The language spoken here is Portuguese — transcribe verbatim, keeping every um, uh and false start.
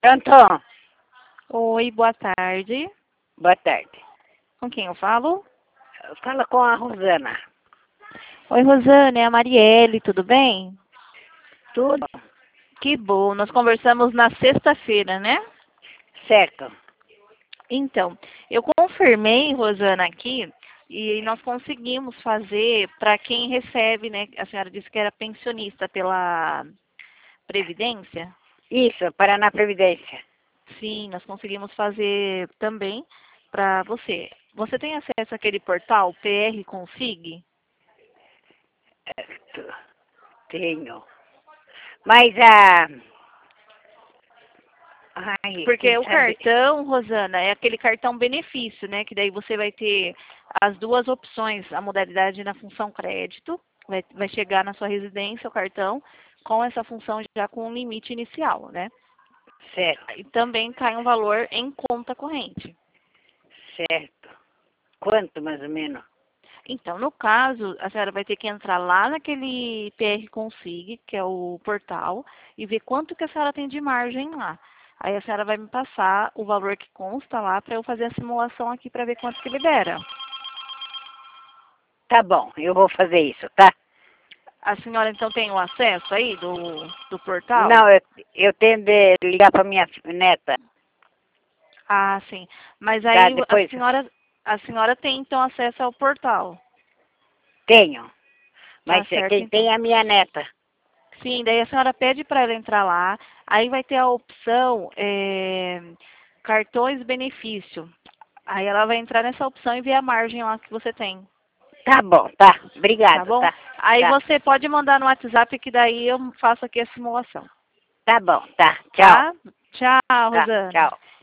Pronto. Oi, boa tarde. Boa tarde. Com quem eu falo? Fala com a Rosana. Oi, Rosana, é a Marielle, tudo bem? Tudo Que bom, nós conversamos na sexta-feira, né? certo. Então, eu confirmei, Rosana, aqui, e nós conseguimos fazer para quem recebe, né? A senhora disse que era pensionista pela Previdência. Isso, Paraná Previdência. Sim, nós conseguimos fazer também para você. Você tem acesso àquele portal P R Config? Certo. Tenho. Mas a... Ai, Porque quem o sabe... cartão, Rosana, é aquele cartão benefício, né? Que daí você vai ter as duas opções, a modalidade na função crédito, vai, vai chegar na sua residência o cartão com essa função já com um limite inicial, né? Certo, E também cai um valor em conta corrente. certo. Quanto, mais ou menos? Então, no caso, a senhora vai ter que entrar lá naquele P R Config, que é o portal, e ver quanto que a senhora tem de margem lá. Aí a senhora vai me passar o valor que consta lá para eu fazer a simulação aqui para ver quanto que libera. Tá bom, eu vou fazer isso, tá? A senhora então tem o acesso aí do, do portal? Não, eu, eu tenho de ligar para minha neta, Ah, sim. Mas tá? aí a Depois senhora, a senhora tem então acesso ao portal. tenho. Tá Mas é, certo quem então. tem é a minha neta. Sim, daí a senhora pede para ela entrar lá, aí vai ter a opção é, cartões benefício. Aí ela vai entrar nessa opção e ver a margem lá que você tem, Tá bom, tá. tá Obrigado, bom? tá? Aí Tá. você pode mandar no WhatsApp que daí eu faço aqui a simulação, Tá bom, tá. Tchau. tá? Tchau, Tá, Rosana. tchau.